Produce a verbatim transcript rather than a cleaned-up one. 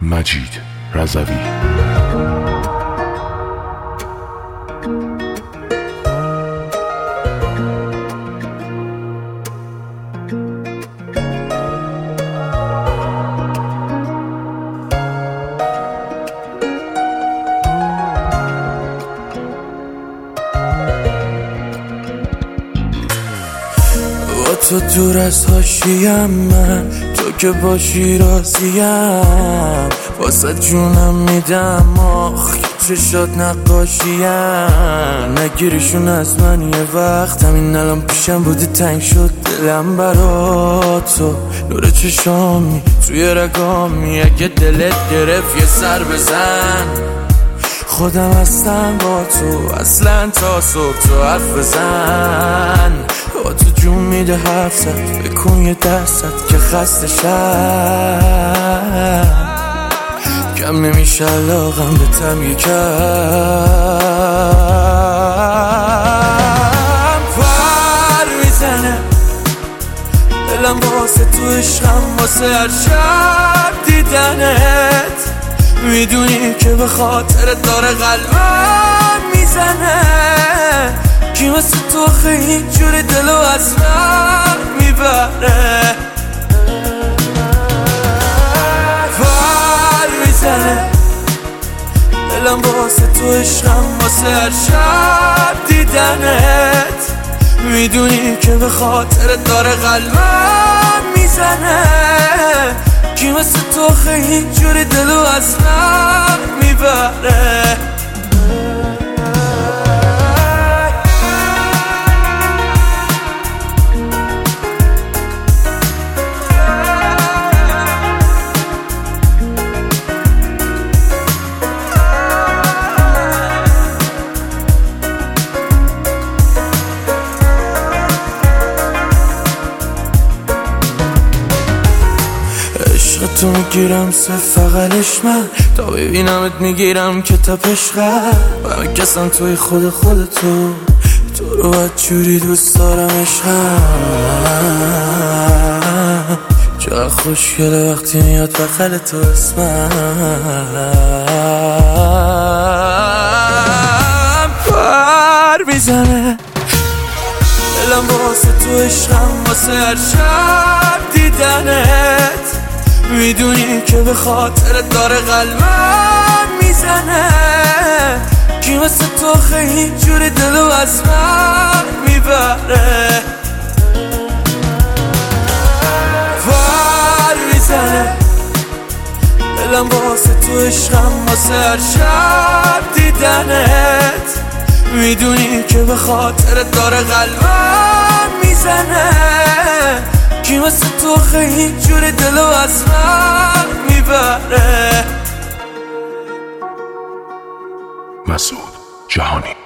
مجید رضوی. تو دور از حاشیم، من تو که باشی راضیم، واسه جونم میدم آخ چشات نقاشیم. نگیریشون از من یه وقت، همین الان پیشم بودی تنگ شد دلم برا تو. نور چشامی توی رگامی، اگه دلت گرفت یه سر بزن. خودم هستم با تو اصلا تا صبح، تو حرف بزن. با تو جون میده حرف زد، بکن یه درصد که خسته شم. کم نمیشه علاقم به تم یکم. پر میزنه دلم واسه تو، عشقم واسه هر شب دیدنت. میدونی که به خاطر داره قلبم میزنه. کی مثل تو خیلی جوری دلو از من میبره. پر میزنه دلم واسه تو، عشقم واسه هر شب دیدنت. میدونی که به خاطر داره قلبم میزنه. کی مثل تو خیلی جوری دلو از من میبره. تو میگیرم سه فقلش من، تا ببینمت میگیرم که تپش قلب. همه کسم توی خود خودتو، تو رو باید جوری دوست دارم عشقم. چقدر خوشگله وقتی میاد بغل تو اسمم. پر میزنه دلم واسه تو، عشقم واسه هر شب دیدنت. میدونی که به خاطر داره قلبم میزنه. کی مثل تو خیلی جوری دلو از من میبره. پر میزنه دلم واسه تو، عشقم واسه هر شب دیدنت. میدونی که به خاطر داره قلبم میزنه. کی مثل تو خیلی جوری دلو از من میبره. مسعود جهانی.